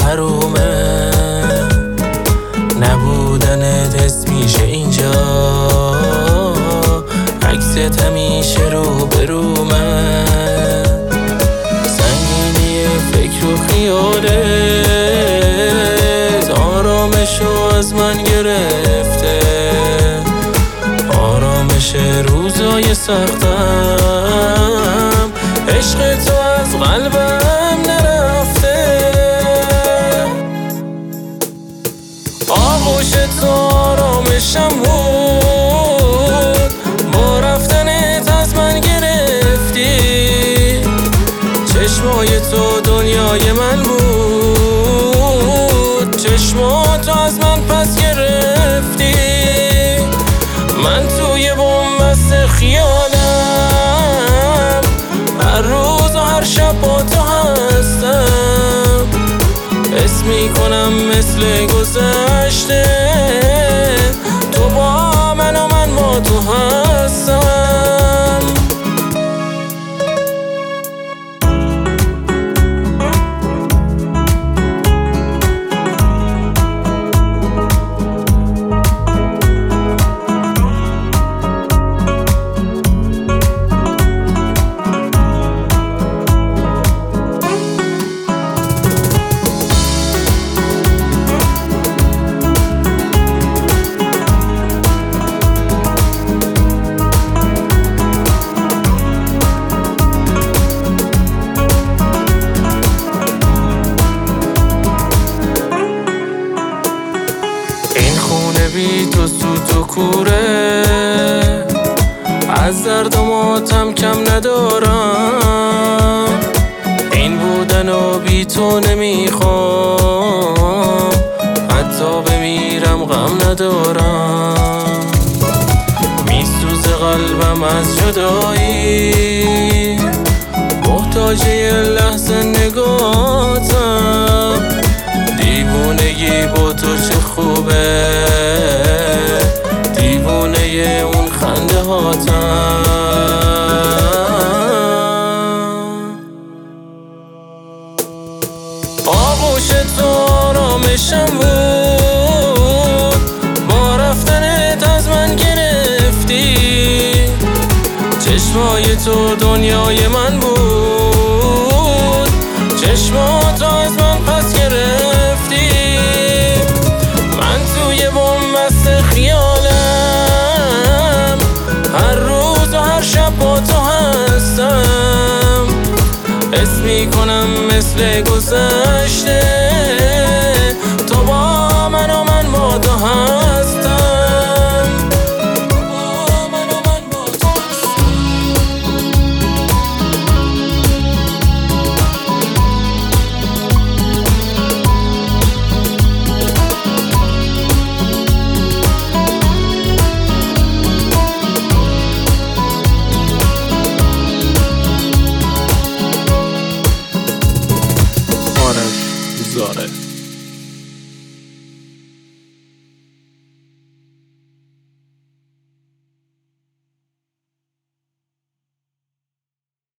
حرومه، نبودنت حس میشه اینجا، عکست همیشه رو برومه، سنگینی فکر و خیالت آرامشو از من گرفته، آرامش روزای سختم، عشق تو از قلبم نرفته، آغوش تو آرامشم بود، با رفتنت از من گرفتی، چشمای تو دنیای من بود، چشما تو از من پس گرفتی، من توی بنبست خیالم، هر روز و هر شب با تو هستم، حس میکنم مثل گذشته، تو با من و من با تو هستم. بی تو سوت و کوره، از درد و ماتم کم ندارم، این بودن و بی تو نمیخوام، حتی بمیرم غم ندارم، میسوزه قلبم از جدایی، محتاج یه لحظه نگاتم، دیوونگی با تو چه خوبه، دیوونه اون خنده هاتم، آغوش تو آرامشم بود، با رفتنت از من گرفتی، چشمای تو دنیای من بود، چشما تو از من پس گرفتی، من توی بنبست خیالم، هر روز و هر شب با تو هستم، حس میکنم مثل گذشته، تو با من و من با تو هستم. زاره